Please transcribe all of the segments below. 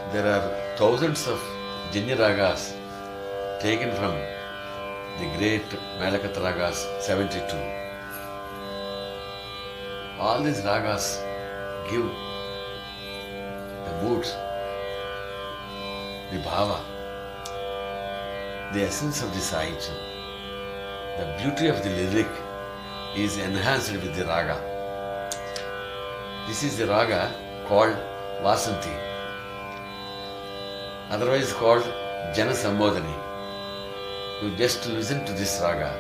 there are thousands of Janya ragas taken from the great Melakatha ragas 72. All these ragas give the moods, the bhava, the essence of the sahitya. The beauty of the lyric is enhanced with the raga. This is the raga called Vasanti, otherwise called Jana Sambodhani. You just listen to this raga.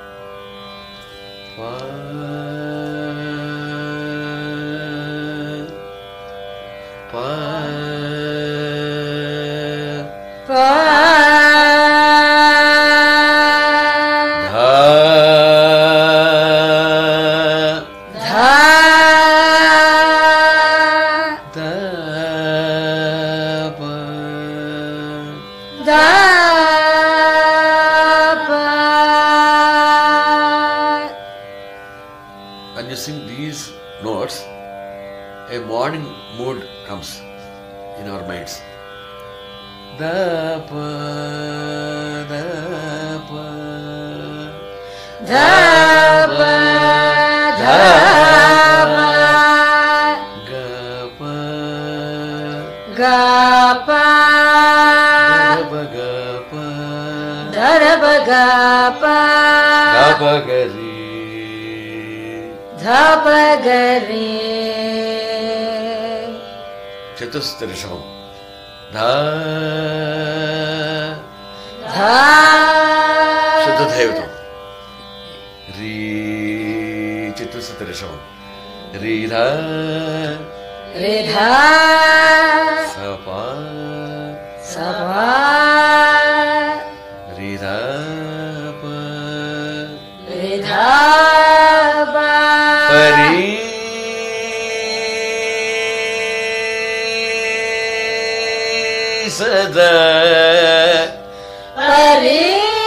When you sing these notes, a morning mood comes in our minds. Da pa da pa da pa da pa ga pa ga pa da da ga pa da pa ga ri da pa ga ri చతుస్త రిషభం ధా ధా శుద్ధ దైవతం రీ చతుస్త రిషభం రీ ధా రే ధా supper supper రీ ధా ప రే ధా పా పరి సదా పరి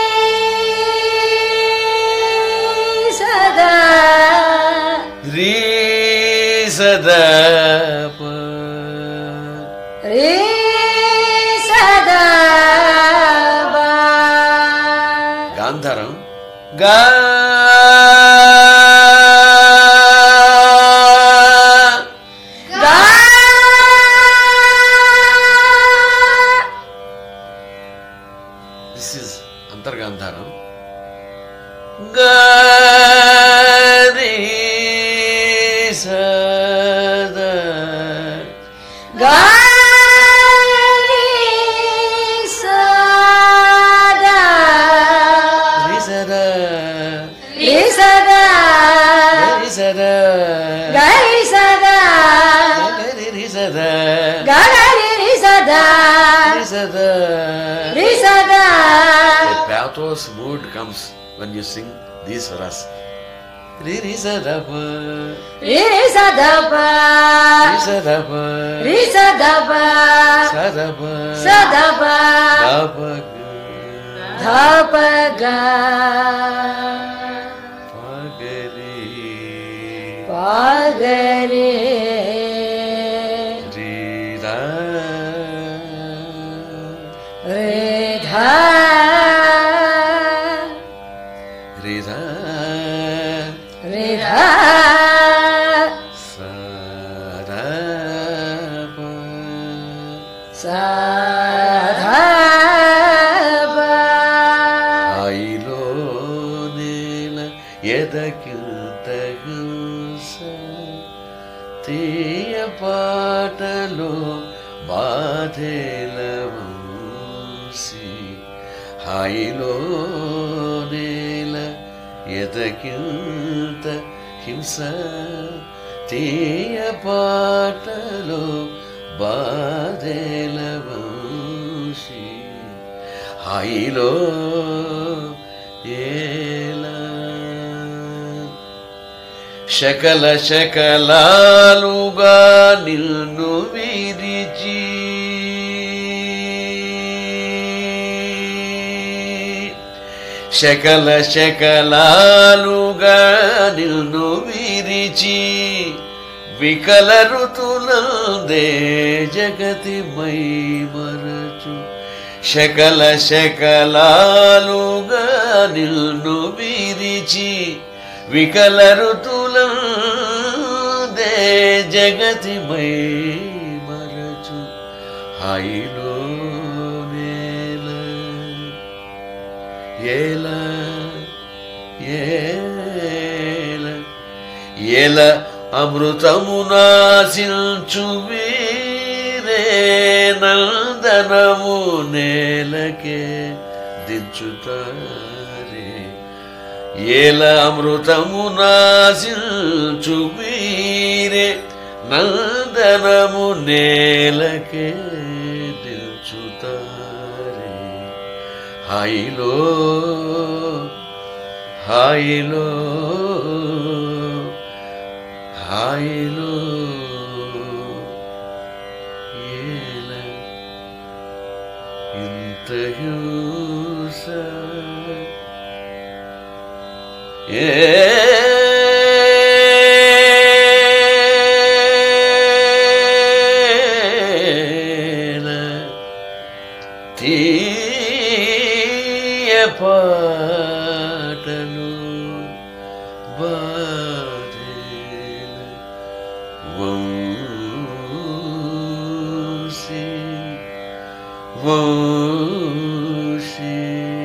సదా రీ సదా ప రే సదా బా గాంధారం గా గా దిస్ ఇస్ అంతర్గాంధారం గా రీ సదా గా రే సదా రీ సదా రే సదా రీ సదా గా రే సదా రీ సదా గా రే సదా రీ సదా రే సదా A pathos mood comes when you sing these swaras. Re re sa da pa, రే సదా బా re sa da pa, రే సదా బా sa da pa, సదా బా da pa ga, ధా ప గా pa ga re, పా గ రే re da, రే ధా re da, రే ధా sa da pa, సా ధా బా హాయిలో నేల ఎదకింతగుస తీయ పాటలో బాధేలవంసి హాయిలో నేల ఎదకింత హింస తీయ పాటలో బాధేలవంసి హాయిలో ఏలా శకల శకలాలుగా నిన్ను విరిచి శకల శకలాలుగా నిన్ను విరిచి వికల ఋతులందే జగతి మై మరచు శకల శకలాలుగా నిల్ను విరిచి వికల ఋతులందే జగతి మై మరచు హాయిలో నేల ఏల ఏల ఏల అమృతము నాశించు వీరే నందనము నేలకే దించుతారే ఏల అమృతము నాశించు వీరే నందనము నేలకే దించుతారే హాయిలో హాయిలో హాయిలో ఏల ఇంత హింస ఏల తీయ పాటలు బాధేల Vamsi Vamsi.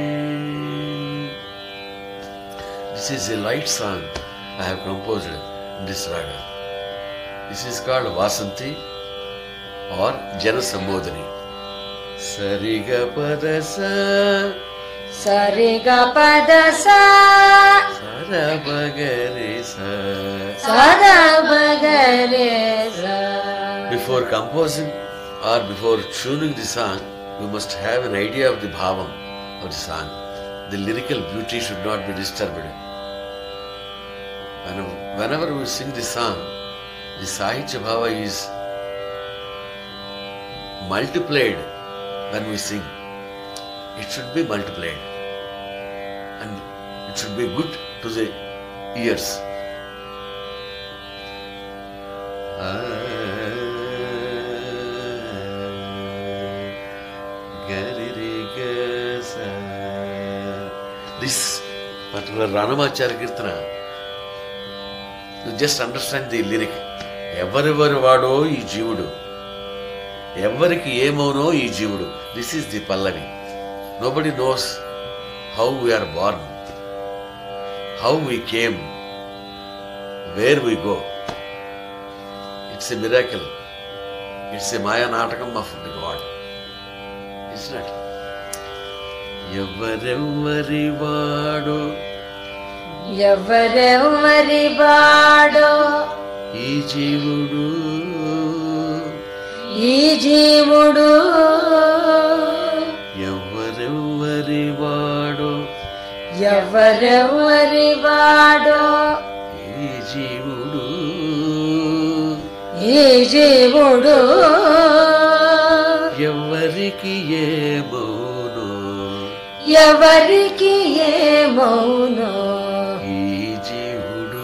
This is a light song I have composed in this raga. This is called Vasanti or Jana Sambodhani. Sariga padasa Sariga padasa Sarabagarisa. Sarabagarisa. Before composing or before tuning the song, you must have an idea of the bhavam of the song. The lyrical beauty should not be disturbed. Whenever we sing the song, the Sahitya Bhava is multiplied when we sing. It should be multiplied. And it should be good to the ears. This particular Ranamacharya Kirtana, you just understand the lyric. ఎవరెవరి వాడో ఈ జీవుడు, ఎవరికి ఏమవునో ఈ జీవుడు. This is the Pallavi. Nobody knows how we are born, how we came, where we go. It's a miracle. It's a Maya Natakam of the God. It's not. ఎవరెవరి వాడో ఎవరెవరి వాడో ఈ జీవుడు, ఈ జీవుడు ఎవరెవరి వాడో ఎవరెవరి వాడో ఈ జీవుడు, ఈ జీవుడు ఎవరికి ఏమౌనో ఎవరికి ఏమౌనో ఈ జీవుడు,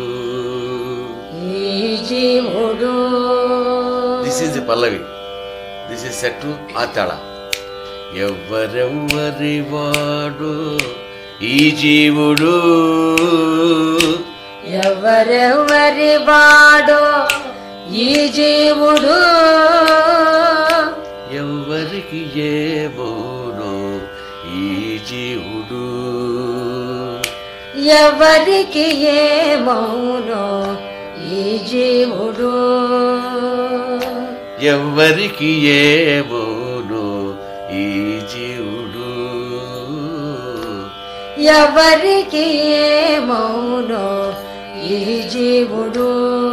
ఈ జీవుడు. This is the Pallavi. This is set to Atala. ఎవరెవరి వాడో ఈ జీవుడు, ఎవరెవరి వాడో ఈ జీవుడు ఎవరికి ఏమౌనో ఈ జీవుడు, ఎవరికి ఏమౌనో ఈ జీవుడు, ఎవరికి ఏమౌనో ఈ జీవుడు, ఎవరికి ఏమౌనో ఈ జీవుడు.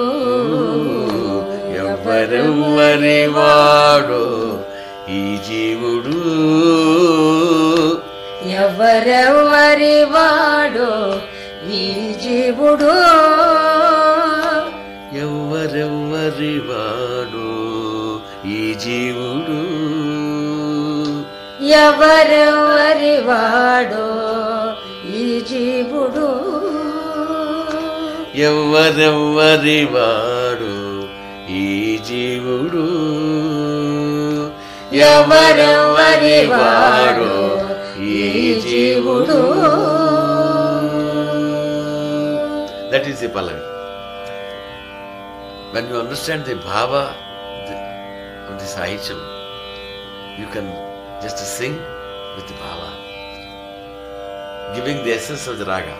ఎవరెవరి వాడో ఈ జీవుడు, ఎవరెవరి వాడో ఈ జీవుడు, ఎవరెవరి వాడో ఈ జీవుడు, ఎవరెవరి వాడో ఈ జీవుడు, ఎవరెవరి వాడో ఈ జీవుడు. ఎవరెవరి వాడో ఈ జీవుడు. That is the Pallavi. When you understand the bhava of the Sahityam, you can just sing with the bhava, giving the essence of the raga.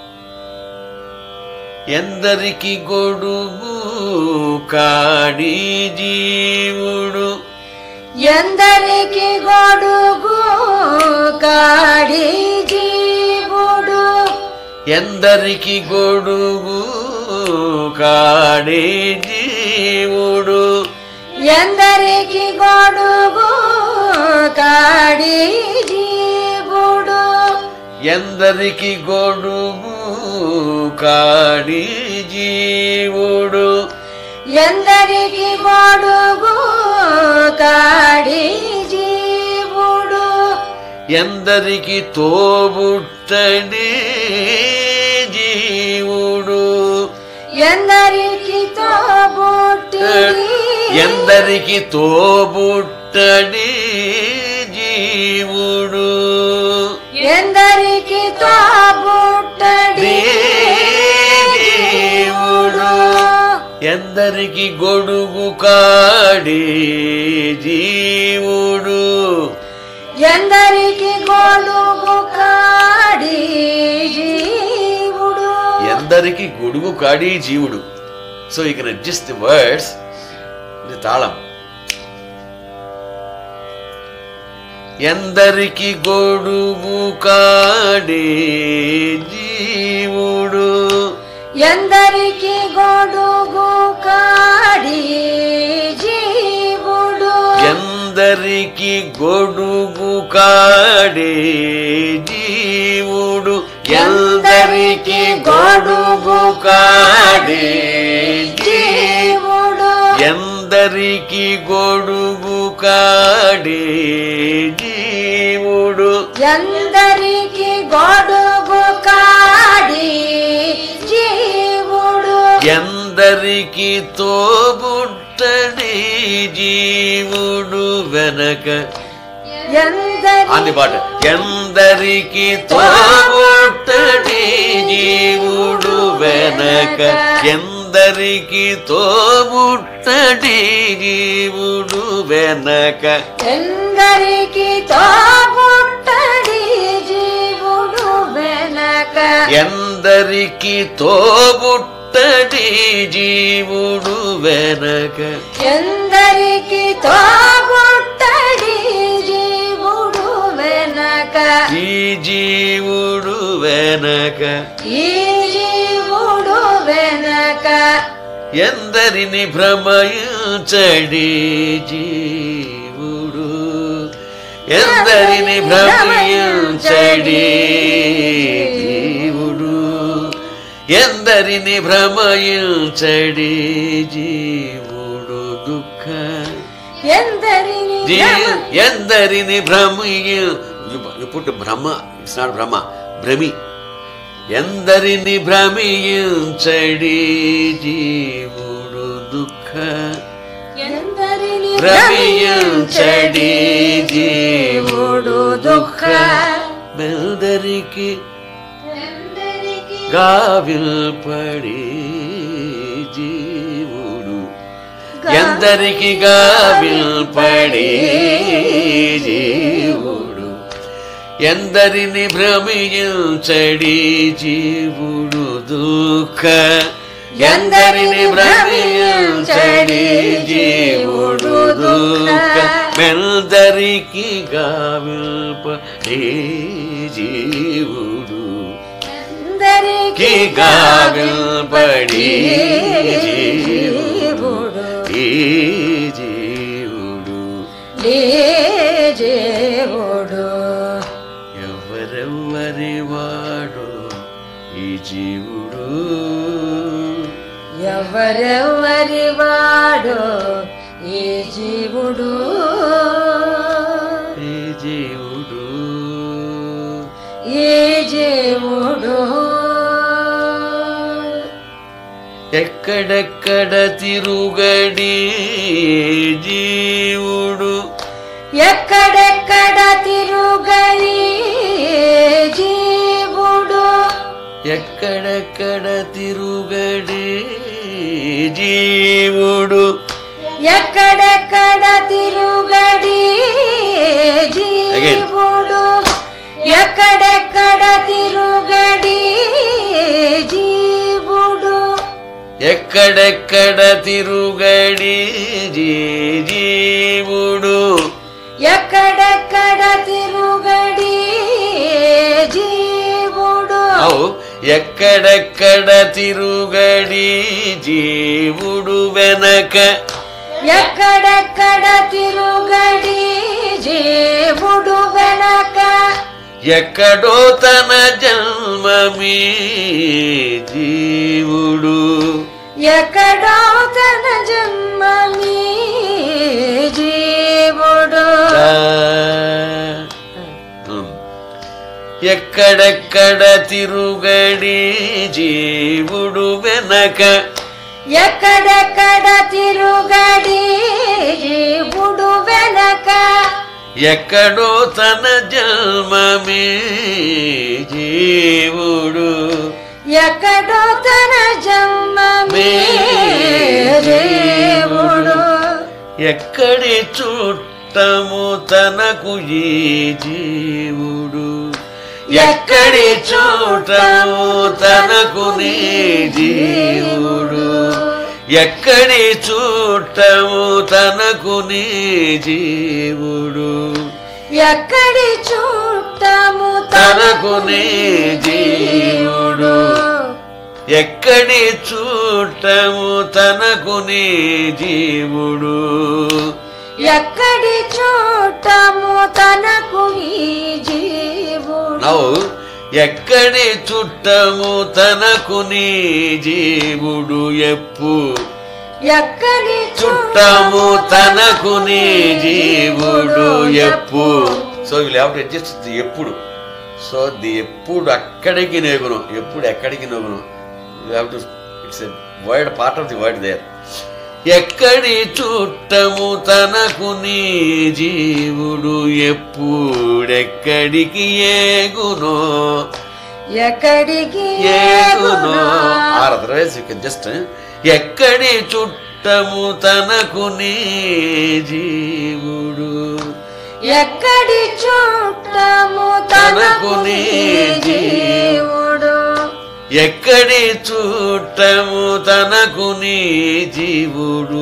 ఎందరికి గొడుగు కాడి జీవుడు, ఎందరికి గొడుగు కాడి జీవుడు, ఎందరికి గొడుగు కాడి జీవుడు, ఎందరికి గొడుగు కాడి జీవుడు, ఎందరికి గొడుగు కాడి జీవుడు, ఎందరికి గొడుగు కాడి జీవుడు, ఎందరికి తోబుట్టడి జీవుడు, ఎందరికి తోబుట్టడి, ఎందరికి తోబుట్టడి జీవుడు, ఎందరికి తోబుట్టడి జీవుడు, ఎందరికి గొడుగు కాడి జీవుడు, ఎందరికి గొడుగు కాడి జీవుడు, ఎందరికి గొడుగు కాడి జీవుడు. So you can adjust the words the తాళం. ఎందరికి గొడుగు కాడి జీవుడు, ఎందరికి గొడుగు కాడి జీవుడు, ఎందరికి గొడుగు కాడి జీవుడు, ఎందరికి గొడుగు కాడి జీవుడు, ఎందరికి గొడుగు కాడి జీవుడు, ఎందరికి గొడుగు కాడి జీవుడు, ఎందరికి తోబుట్టడి జీవుడు వెనక. ఆంది పాట. ఎందరికి తోబుట్టడి జీవుడు వెనక, ఎందరికి తోబుట్టడి జీవుడు వెనక, ఎందరికి తోబుట్టడి జీవుడు వెనక, ఎందరికి తోబుట్టడి జీవుడు వెనక, ఎందరికి తోబుట్టడి జీవుడు వెనక, ఈ జీవుడు వెనక, ఈ జీవుడు వెనక, ఎందరిని భ్రమయించడి జీవుడు, ఎందరిని భ్రమయించడి జీవుడు, ఎందరిని భ్రమయించడి జీవుడు దుఃఖ, ఎందరిని ఎందరిని భ్రమయు, you put Brahma, it's not Brahma, భ్రమి, ఎందరిని భ్రమించడి జీవుడు దుఃఖ, ఎందరిని భ్రమించడి జీవుడు దుఃఖ, మెల్దరికి ఎందరికి గావిల్పడి జీవుడు, ఎందరికి గావిల్పడి జీవుడు, ఎందరిని భ్రమించడి జీవుడు దుఃఖ, ఎందరిని భ్రమించడి జీవుడు దుఃఖ, మెల్దరికి గావిల్పడి జీవుడు, ఎందరికి గావిల్పడి జీవుడు, ఈ జీవుడు, ఈ జీవుడు, ఎవరెవరి వాడు ఈ జీవుడు, ఎవరెవరి వాడో ఈ జీవుడు, ఈ జీవుడు, ఈ జీవుడు, ఎక్కడెక్కడ తిరుగడి జీవుడు, ఎక్కడెక్కడ తిరుగని జీవుడు ఎక్కడెక్కడ తిరుగడి జీవుడు ఎక్కడెక్కడ తిరుగడి జీవుడు ఎక్కడెక్కడ తిరుగడి జీవుడు ఎక్కడెక్కడ తిరుగడి జీవుడు ఎక్కడెక్కడ తిరుగడి జీవుడు ఎక్కడెక్కడ తిరుగడి జీవుడు వెనక ఎక్కడెక్కడ తిరుగడి జీవుడు వెనక ఎక్కడో తన జన్మమీ జీవుడు ఎక్కడో తన జన్మమీ జీవుడు ఎక్కడెక్కడ తిరుగడి జీవుడు వెనక ఎక్కడెక్కడ తిరుగడి జీవుడు వెనక ఎక్కడో తన జన్మమే జీవుడు ఎక్కడో తన జన్మమే జీవుడు ఎక్కడి చుట్టము తనకు ఈ జీవుడు ఎక్కడి చూటము తనకు నీ జీవుడు ఎక్కడి చూటము తనకు నీ జీవుడు ఎక్కడి చూటము తనకు నీ జీవుడు ఎక్కడి చూటము తనకు నీ జీవుడు ఎక్కడి చూటము తనకు ఈ జీవుడు ఎక్కడి చుట్టము తనకు నీ జీవుడు ఎక్కడి చుట్టము తనకు నీ జీవుడు సో వీళ్ళు ఎవరు అడ్జస్ట్ ఎప్పుడు సో ది ఎప్పుడు అక్కడికి నెగును ఎప్పుడు ఎక్కడికి నెగును it's a word part of the word there ఎక్కడి చుట్టము తనకు నీ జీవుడు ఎప్పుడెక్కడికి ఏగునో ఎక్కడికి ఏగునో అదర్వైజ్ యూ కెన్ జస్ట్ ఎక్కడి చుట్టము తనకు నీ జీవుడు ఎక్కడి చుట్టము తనకు నీ జీవుడు ఎక్కడి చూటము తనకు నీ జీవుడు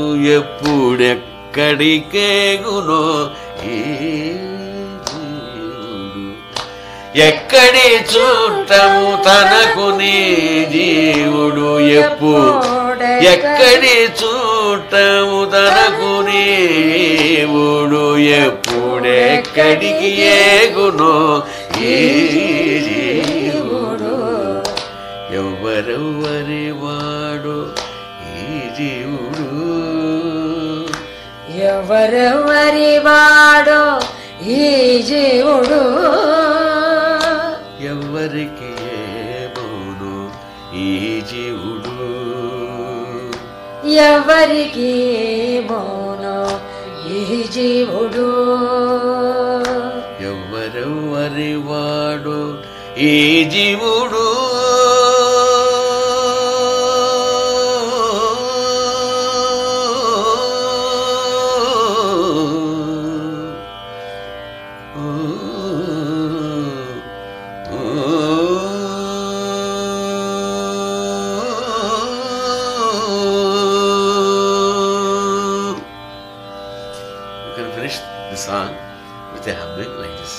ఎప్పుడెక్కడికేగునో ఈ జీవుడు ఎక్కడి చూటము తనకు నీ జీవుడు ఎక్కడి చూటము తనకు నీ జీవుడు ఎప్పుడెక్కడికి ఏగునో ఈ జీవుడు ఎవరెవరి వాడు ఈ జీవుడు ఎవరెవరి వాడో ఈ జీవుడు ఎవరికి ఏమోను ఈ జీవుడు ఎవరికి మౌనో ఈ జీవుడు ఎవరెవరి వాడు ఈ జీవుడు The song with a humming like this.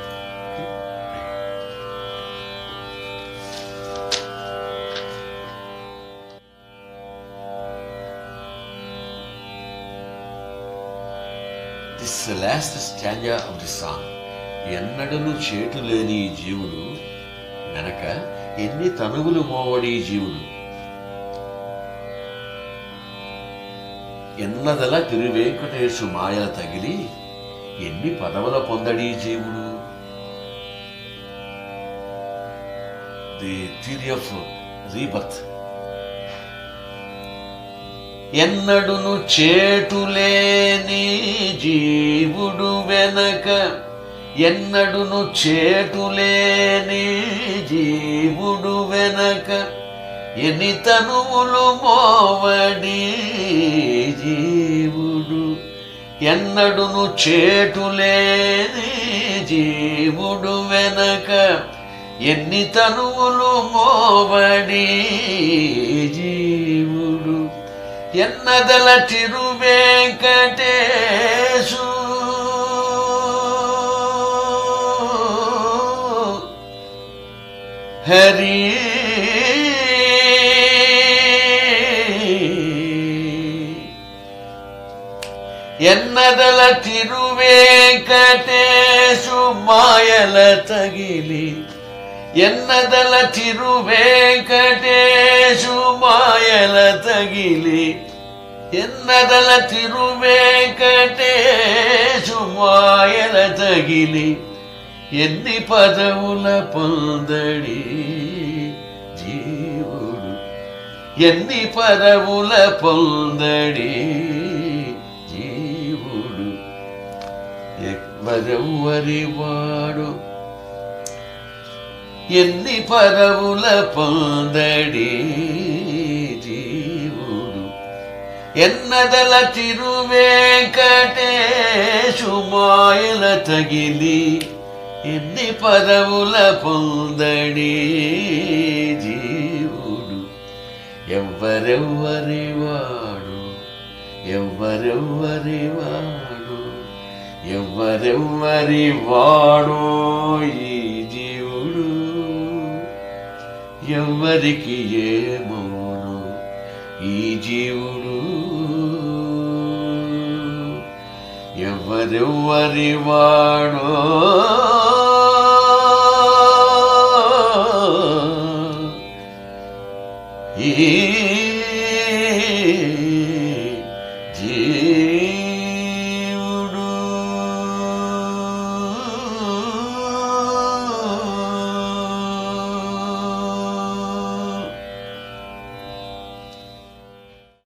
This is the last stanza of the song. ఎన్నడను చేటు లేని ఈ జీవుడు వెనక ఎన్ని తనువులు మోవడి ఈ జీవుడు ఎన్నదల తిరువేంకటేశు మాయల తగిలి ఎన్ని పదవుల పొందడి జీవుడు ది థియరీ ఆఫ్ రీబర్త్ ఎన్నడును చేటులేని జీవుడు వెనక ఎన్నడును చేటులేని జీవుడు వెనక ఎన్ని తనువులు మోవడి జీవుడు. ఎన్నడును చేటులేని జీవుడు వెనక ఎన్ని తనువులు మోవడి జీవుడు. ఎన్నదల తిరువేంకటేశు హరి ఎన్నదల తిరువేంకటేశు మాయల తగిలి. ఎన్నదల తిరువేంకటేశు మాయల తగిలి. ఎన్నదల తిరువేంకటేశు మాయల తగిలి. ఎన్ని పదవుల పొందడి జీవుడు. ఎన్ని పదవుల పొందడి జీవుడు. ఎవ్వరెవ్వరి వాడు ఎన్ని పదవుల పొందడి జీవుడు. ఎన్నదల తిరువేంకటేశు మాయల తగిలి. ఎన్ని పదవుల పొందడి జీవుడు. ఎవ్వరెవ్వరి వాడు ఎవ్వరెవ్వరి వాడు ఎవ్వరెవ్వరి వాడో ఈ జీవుడు. ఎవ్వరికి ఏమోను ఈ జీవుడు. ఎవ్వరెవ్వరి వాడో ఈ జీవుడు.